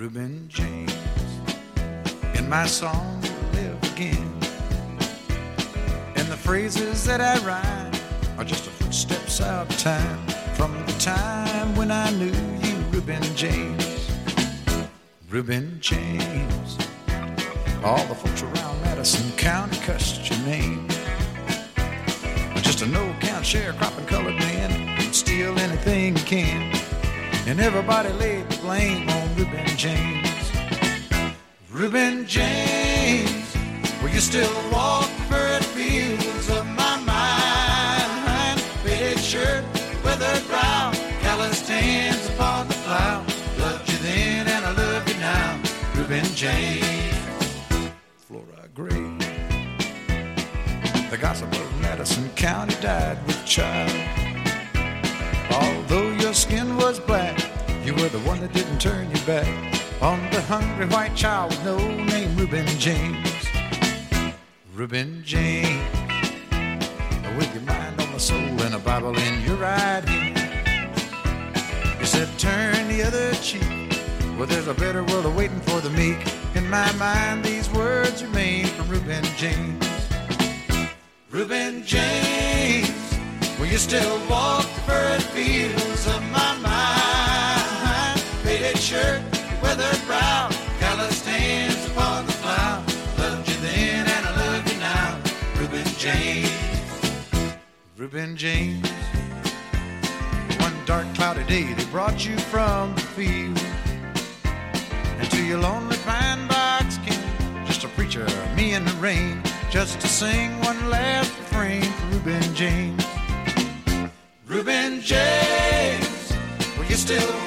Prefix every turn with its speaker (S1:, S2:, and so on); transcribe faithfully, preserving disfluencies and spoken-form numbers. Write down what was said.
S1: Reuben James. In my song, live again. And the phrases that I write are just a footsteps out of time, from the time when I knew you, Reuben James. Reuben James. All the folks around Madison County cussed your name. Just a no-count sharecropping colored man who'd steal anything he can. And everybody laid the blame on Reuben James. Reuben James, will you still walk the furrowed fields of my mind? Faded shirt, weathered brow, calloused hands upon the plow. Loved you then and I love you now, Reuben James. Flora Gray, the gossip of Madison County, died with child. Although your skin was black, you were the one that didn't turn your back on the hungry white child with no name, Reuben James. Reuben James, with your mind on the soul and a Bible in your right hand. You said turn the other cheek, well there's a better world awaiting for the meek. In my mind these words remain from Reuben James. Reuben James, will you still walk the furrowed fields of my mind? Faded shirt, weathered brow, calloused hands upon the plow. Loved you then and I love you now, Reuben James. Reuben James. One dark cloudy day they brought you from the field, and to your lonely pine box came just a preacher, me in the rain, just to sing one last refrain for Reuben James. Reuben James, will you still